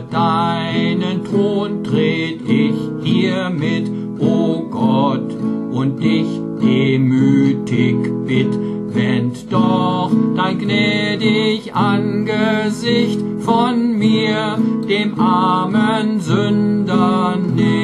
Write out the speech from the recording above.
deinen Thron tret ich hiermit, o Gott, und dich demütig bitt, wend doch dein gnädig Angesicht von mir, dem armen Sünder, nicht.